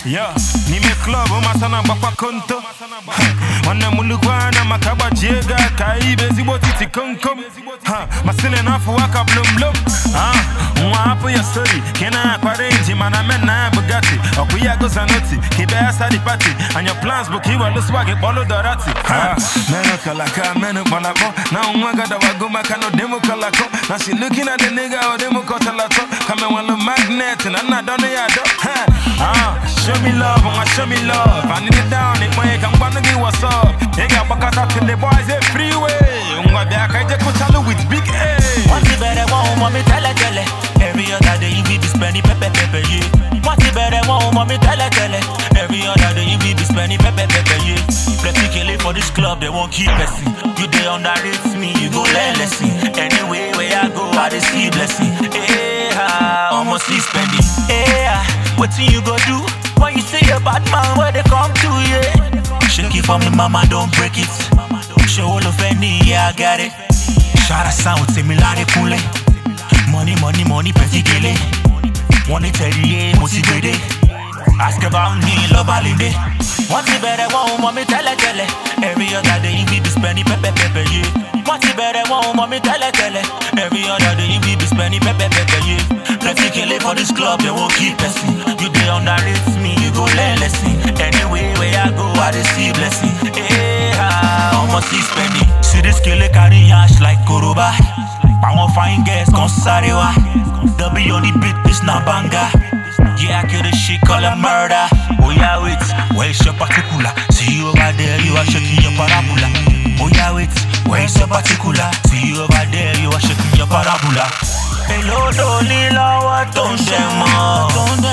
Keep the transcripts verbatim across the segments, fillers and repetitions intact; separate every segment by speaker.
Speaker 1: Yeah, ni me club masana bakwa konto. Wana mulukwana makaba jega kaibe zibo titi konkom. Ha, masile nafu waka blum blum. Ah, mwa hapo ya story. Kena kwa range mana mena Bugatti. Okuya go zanoti, kibe asadi party. And your plans book you will swag it bolo dorati. Ha, meno kalaka meno malako. Na umwaga da wagoma kano demo kalako. Now she looking at the nigga or demo kotalato. Come on the magnet and I'm not done ya do. Ha, ah, show me love, I'ma show me love. I need it down, it way, I'm gonna give what's up. They got back out till the boys a freeway. Umwa back, I just put all with big A.
Speaker 2: What's the better one, mommy, tell it, tell it. Every other day you be spending pepe pepe, yeah. What's the better one, mommy, tell it, tell it. Every other day you be spending pepe pepe, yeah. Plenty killing for this club, they won't keep blessing. You they underrate me, you go learn lesson. Anyway, where I go, I just see blessing. Yeah, almost see spending. Yeah, what you go do? When you see a bad man, where they come to, yeah. Shake it for me, mama, don't break it. Show all of any, yeah, I got it. Shout out sound, say me like pule. Money, money, money, petty gele. One it yeah, motivated. Ask about me, love alinde. What's the better one, mommy, tell it, tell it. Every other day you be spending pepe pepe, yeah. What's the better one, mommy, tell it, tell it. Every other day you be spending pepe pepe, yeah. Plenty killing for this club, they won't keep blessing. You they underrate me, you go learn lesson. Anyway, where I go, I just see blessing. Yeah, almost see spending. See this killer carry ash like Koroba. Power fine girls, come sarewa. The be on the beat, this not banga. Yeah, I kill this shit, call it murder. Oh yeah, wait, where's your particular? See you over there, you are shaking your parabola. Oh yeah, wait, where's your particular? See you over there, you are shaking your parabola. Hello, Dolly, what don't share more?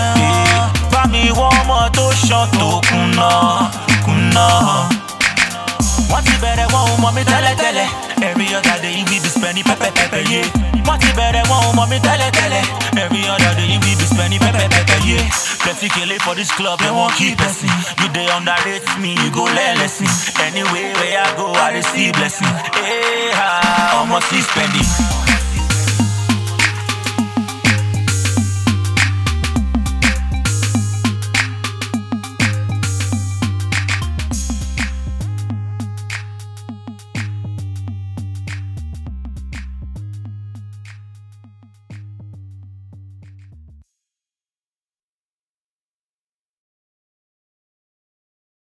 Speaker 2: Buy me one more to shut to kuna, kuna. What's the better one, mommy, tell it, tell it. Every other day you be spending pepe pepe, yeah. What's the better one, mommy, tell it, tell it. Every other day you be spending pepe pepe, yeah. Plenty killing for this club, they won't keep blessing. You they underrate me, you go learn lesson. Anyway, where I go, I receive blessing. Hey, almost see spending.